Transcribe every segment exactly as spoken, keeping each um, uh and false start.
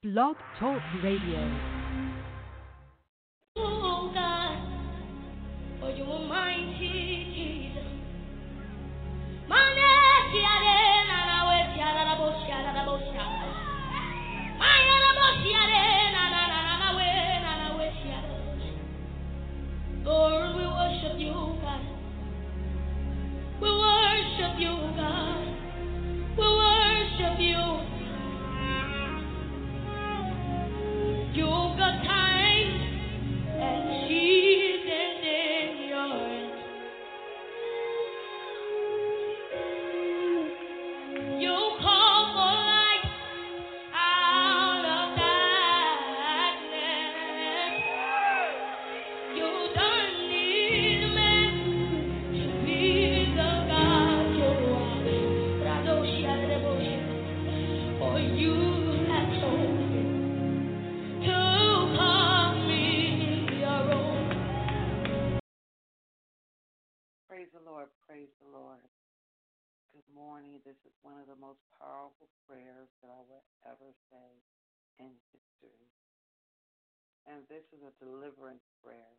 Blog Talk Radio. Oh God, for you are mighty, Jesus. Mane tiare na na we tiara na bosia na bosia. Maya na bosia na na na na we na na we tiara. Lord, we worship you, God. We worship you, God. We worship you. You've got time and seasons in your hands. You call for light out of darkness. You don't need men to be the God you are. Radoshia Reboshi. For you have chosen to call me your own. Praise the Lord, praise the Lord. Good morning. This is one of the most powerful prayers that I will ever say in history. And this is a deliverance prayer.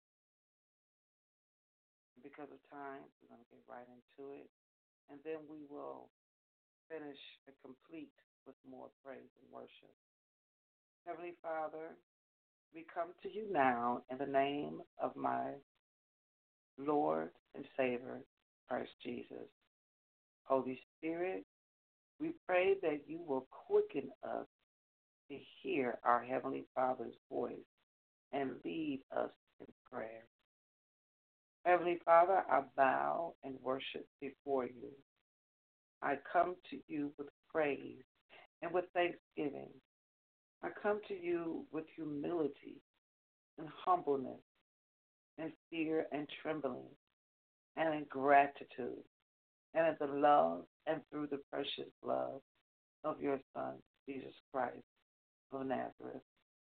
Because of time, we're going to get right into it. And then we will finish and complete with more praise and worship. Heavenly Father, we come to you now in the name of my Lord and Savior, Christ Jesus. Holy Spirit, we pray that you will quicken us to hear our Heavenly Father's voice and lead us in prayer. Heavenly Father, I bow and worship before you. I come to you with praise and with thanksgiving. I come to you with humility and humbleness and fear and trembling and in gratitude and in the love and through the precious blood of your Son, Jesus Christ of Nazareth.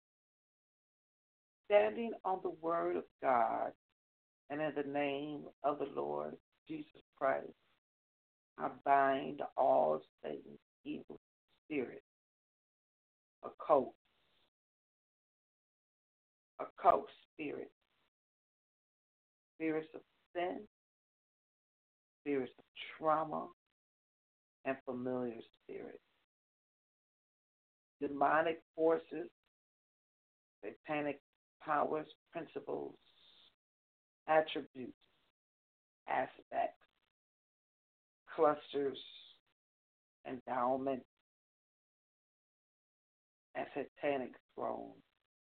Standing on the word of God and in the name of the Lord Jesus Christ, I bind all Satan's evil spirits, occult, occult spirits, spirits of sin, spirits of trauma, and familiar spirits. Demonic forces, satanic powers, principles, attributes, aspects, clusters, endowments, and satanic thrones.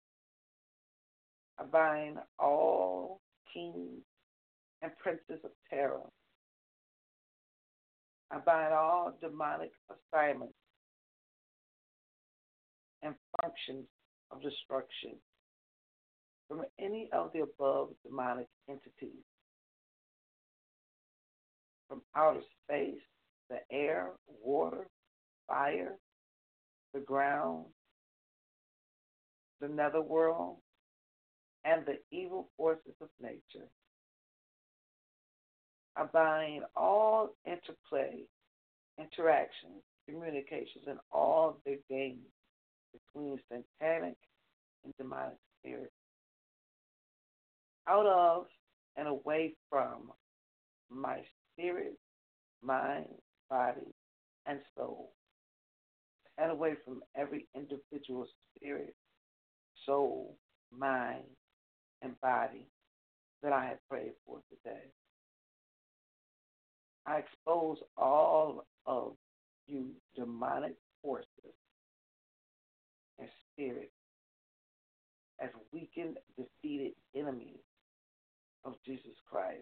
I bind all kings and princes of terror. I bind all demonic assignments and functions of destruction from any of the above demonic entities, from outer space, the air, water, fire, the ground, the netherworld, and the evil forces of nature. I bind all interplay, interactions, communications, and all of their games between satanic and demonic spirits, out of and away from my spirit, mind, body, and soul, and away from every individual spirit, soul, mind, and body that I have prayed for today. I expose all of you demonic forces and spirits as weakened, defeated enemies of Jesus Christ.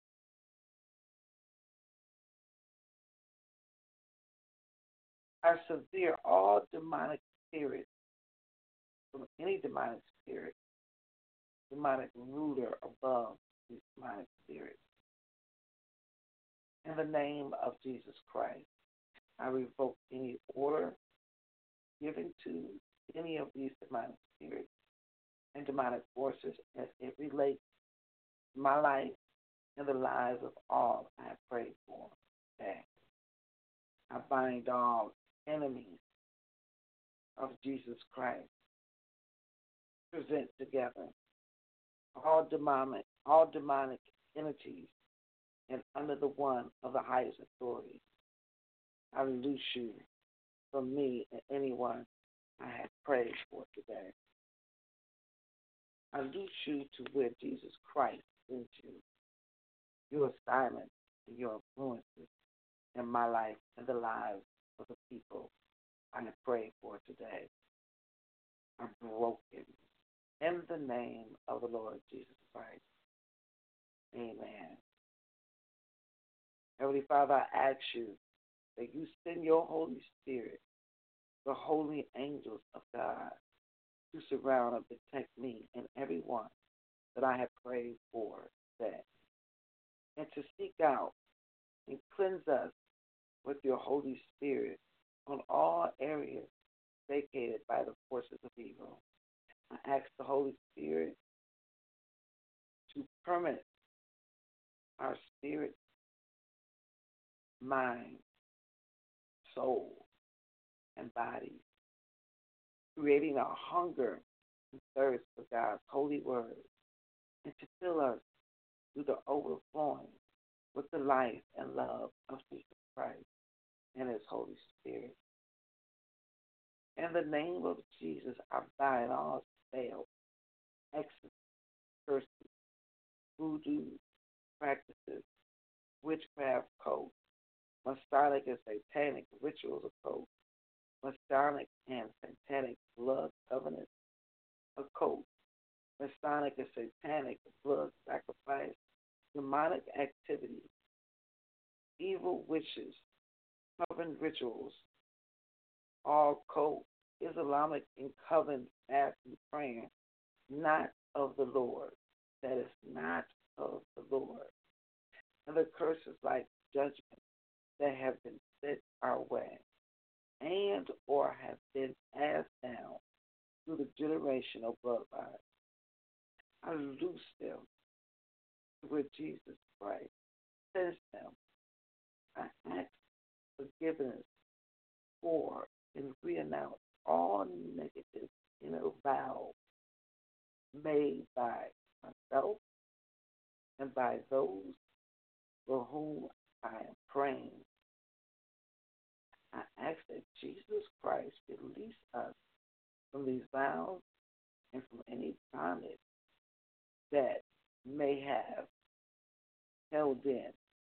I sever all demonic spirits from any demonic spirit, demonic ruler above these demonic spirits. In the name of Jesus Christ, I revoke any order given to any of these demonic spirits and demonic forces as it relates to my life and the lives of all I have prayed for today. I bind all enemies of Jesus Christ present together all demonic, all demonic entities and under the one of the highest authority. I loose you from me and anyone I have prayed for today. I loose you to where Jesus Christ sent you, your assignment and your influences in my life and the lives of the people I have prayed for today are broken in the name of the Lord Jesus Christ. Amen. Heavenly Father, I ask you that you send your Holy Spirit, the holy angels of God, to surround and protect me and everyone that I have prayed for today, and to seek out and cleanse us with your Holy Spirit on all areas vacated by the forces of evil. I ask the Holy Spirit to permit our spirit, mind, soul, and body, creating a hunger and thirst for God's holy word, and to fill us through the overflowing with the life and love of Jesus Christ and his Holy Spirit. In the name of Jesus, I bind all spells, hexes, curses, voodoo practices, witchcraft cults, Masonic and satanic rituals of cults, Masonic and satanic blood covenants, occult, Masonic and satanic blood sacrifice, demonic activity, evil witches, coven rituals, all cult, Islamic and coven fasting praying, not of the Lord. That is not of the Lord. And the curses like judgment that have been sent our way and or have been passed down through the generational bloodline. I loose them with Jesus Christ. Sends them. I ask forgiveness for and renounce all negative inner vows made by myself and by those for whom I am praying. I ask that Jesus Christ release us from these vows and from any bondage that may have held in.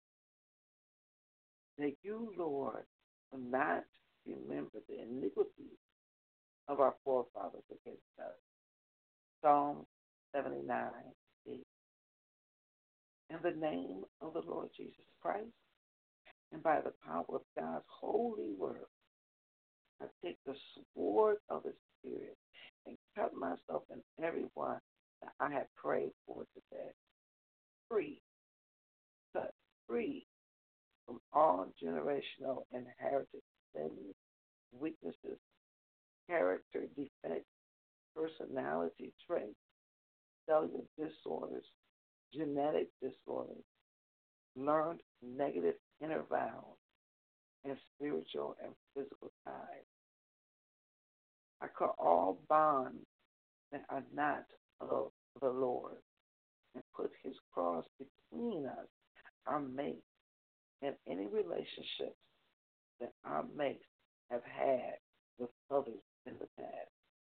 That you, Lord, will not remember the iniquities of our forefathers against us. Psalm seventy-nine, eight. In the name of the Lord Jesus Christ, and by the power of God's holy word, I take the sword of the Spirit and cut myself and everyone that I have prayed for today. Free, cut free from all generational inherited sins, weaknesses, character defects, personality traits, cellular disorders, genetic disorders, learned negative inner vows, and spiritual and physical ties. I cut all bonds that are not of the Lord and put his cross between us, our mate, and any relationships that our mates have had with others in the past.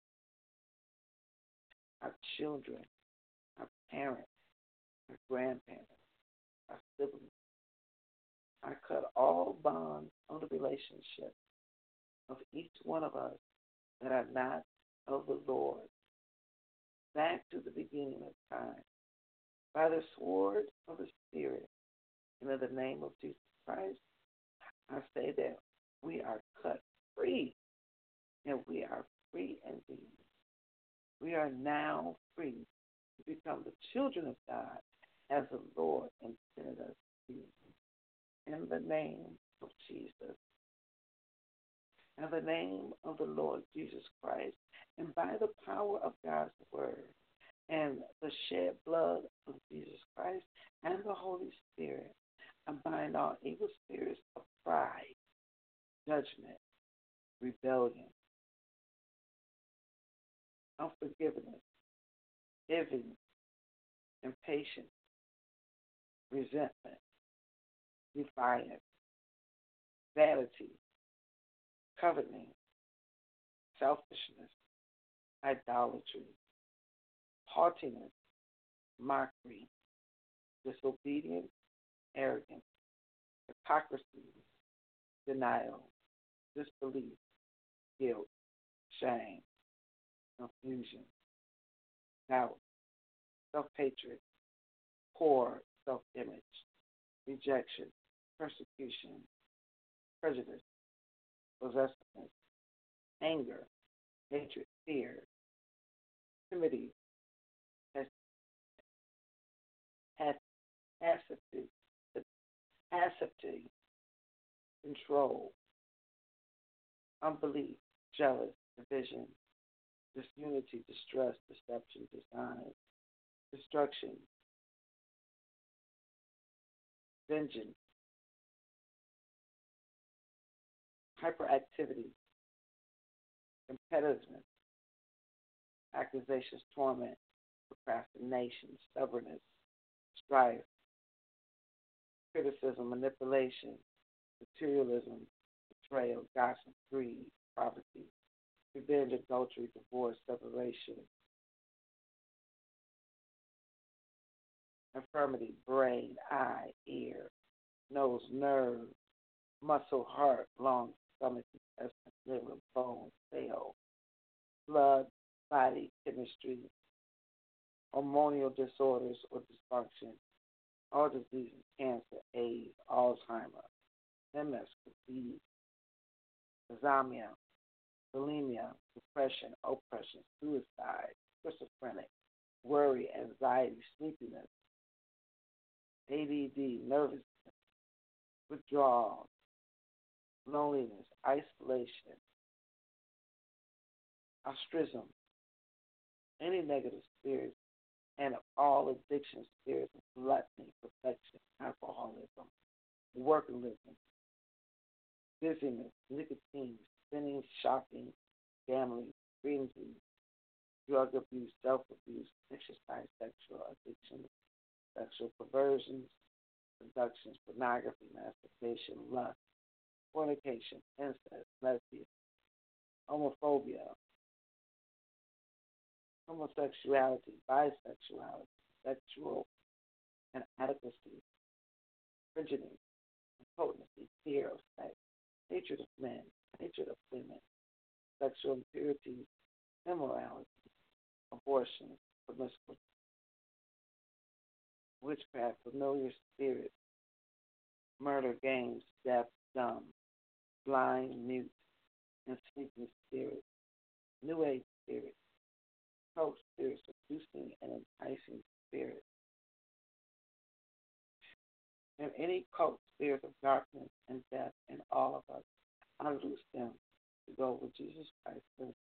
Our children, our parents, our grandparents, our siblings. I cut all bonds of the relationship of each one of us that are not of the Lord back to the beginning of time by the sword of the Spirit. And in the name of Jesus Christ, I say that we are cut free, and we are free indeed. We are now free to become the children of God as the Lord intended us to be. In the name of Jesus, in the name of the Lord Jesus Christ, and by the power of God's word, and the shed blood of Jesus Christ and the Holy Spirit, I bind all evil spirits of pride, judgment, rebellion, unforgiveness, envy, impatience, resentment, defiance, vanity, coveting, selfishness, idolatry, haughtiness, mockery, disobedience, arrogance, hypocrisy, denial, disbelief, guilt, shame, confusion, doubt, self-hatred, poor self-image, rejection, persecution, prejudice, possessiveness, anger, hatred, fear, timidity, passivity, passivity, control, unbelief, jealous, division, disunity, distrust, deception, dishonor, destruction, vengeance, hyperactivity, competitiveness, accusations, torment, procrastination, stubbornness, strife, criticism, manipulation, materialism, betrayal, gossip, greed, poverty, revenge, adultery, divorce, separation, infirmity, brain, eye, ear, nose, nerve, muscle, heart, lungs, stomach, intestine, liver, bone, cell, blood, body, chemistry, hormonal disorders or dysfunction, all diseases, cancer, AIDS, Alzheimer's, M S, disease, insomnia, bulimia, depression, oppression, suicide, schizophrenic, worry, anxiety, sleepiness, A D D, nervousness, withdrawal, loneliness, isolation, ostracism, any negative spirits, and of all addiction spirits of gluttony, perfection, alcoholism, workaholism, dizziness, nicotine, spinning, shopping, gambling, frenzy, drug abuse, self-abuse, exercise, sexual addiction, sexual perversions, seductions, pornography, masturbation, lust, fornication, incest, lesbian, homophobia, homosexuality, bisexuality, sexual inadequacy, prejudice, impotency, fear of sex, hatred of men, hatred of women, sexual impurity, immorality, abortion, promiscuity, witchcraft, familiar spirit, murder, games, deaf, dumb, blind, mute, and sleeping spirit, new age spirit, cult spirit, seducing and enticing spirit, and any cult spirit of darkness and death in all of us. I loose them to go with Jesus Christ.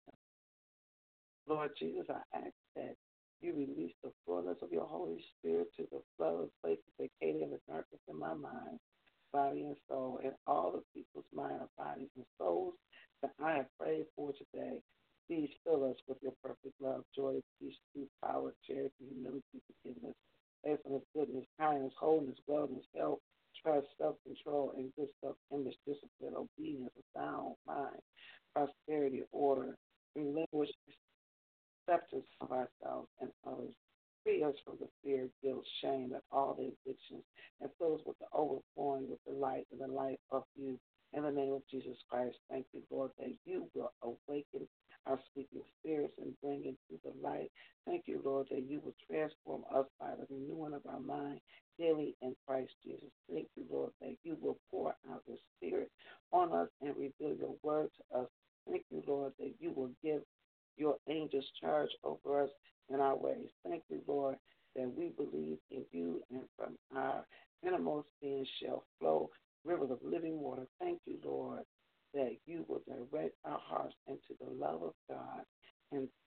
Lord Jesus, I ask that you release the fullness of your Holy Spirit to the flood of places vacated in the darkness in my mind, body, and soul, and all the people's mind, bodies, and souls that I have prayed for today. Please fill us with your perfect love, joy, peace, truth, power, charity, humility, forgiveness, faithfulness, goodness, kindness, wholeness, wellness, health, trust, self-control, and good self-image, discipline, obedience, a sound mind, prosperity, order, relinquish acceptance of ourselves and others. Free us from the fear, guilt, shame, and all the addictions, and fill us with the overflowing with the light and the life of you. In the name of Jesus Christ, thank you, Lord, that you will awaken our sleeping spirits and bring into the light. Thank you, Lord, that you will transform us by the renewing of our mind daily in Christ Jesus. Thank you, Lord, that you will pour out your spirit on us and reveal your word to us. Thank you, Lord, that you will give your angels charge over us in our ways. Thank you, Lord, that we believe in you, and from our innermost being shall flow rivers of living water. Thank you, Lord, that you will direct our hearts into the love of God and